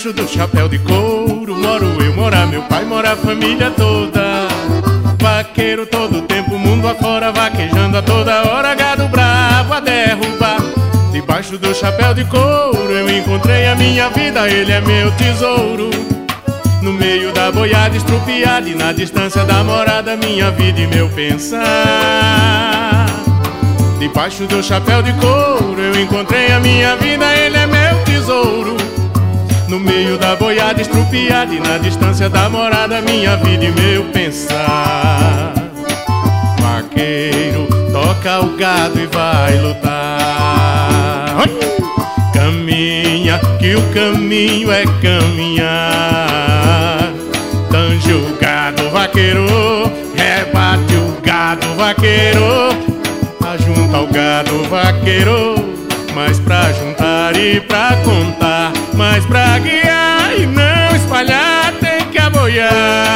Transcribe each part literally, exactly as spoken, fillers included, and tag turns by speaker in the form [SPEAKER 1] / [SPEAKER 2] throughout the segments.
[SPEAKER 1] Debaixo do chapéu de couro moro eu, mora meu pai, mora a família toda. Vaqueiro todo tempo, mundo afora, vaquejando a toda hora, gado bravo a derrubar. Debaixo do chapéu de couro eu encontrei a minha vida, ele é meu tesouro. No meio da boiada estrupiada e na distância da morada, minha vida e meu pensar. Debaixo do chapéu de couro eu encontrei a minha vida, ele é meu tesouro. No meio da boiada estrupiada e na distância da morada, minha vida e meu pensar. Vaqueiro, toca o gado e vai lutar. Caminha, que o caminho é caminhar. Tange o gado, vaqueiro, rebate o gado, vaqueiro. Ajunta o gado, vaqueiro, mas pra juntar e pra contar, mas pra guiar e não espalhar tem que aboiar.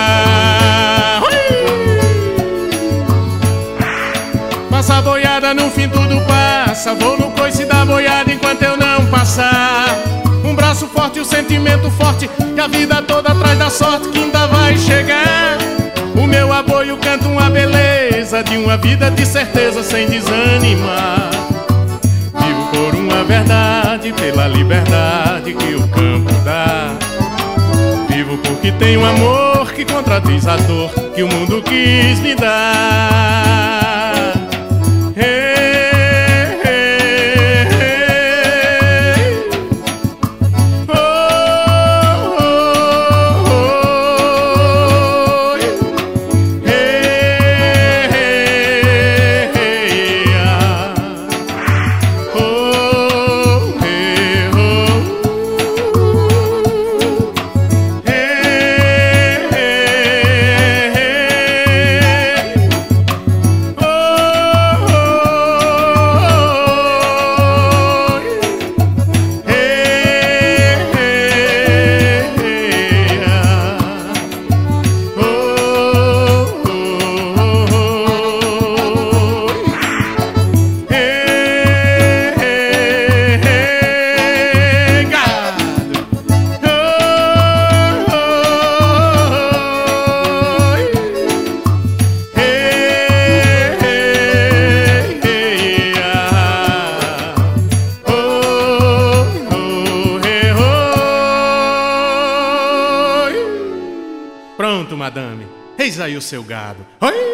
[SPEAKER 1] Passa a boiada, no fim tudo passa. Vou no coice da boiada enquanto eu não passar. Um braço forte e o sentimento forte, e a vida toda atrás da sorte que ainda vai chegar. O meu aboio canta uma beleza de uma vida de certeza sem desanimar. Vivo por uma verdade, pela liberdade que o campo dá. Vivo porque tenho um amor que contradiz a dor que o mundo quis me dar. Hey, hey, hey. Oh, oh, oh, oh. Hey, hey, hey, ah. Oh, hey, oh. Hey, hey, hey. Oh, oh, oh. Hey, hey, hey, ah. Oh, oh, oh. Hey, hey, hey, gado. Oh, oh, oh. Hey, hey, hey, ah. Oh, oh, hey, oh. Pronto, madame, eis aí o seu gado. Oi!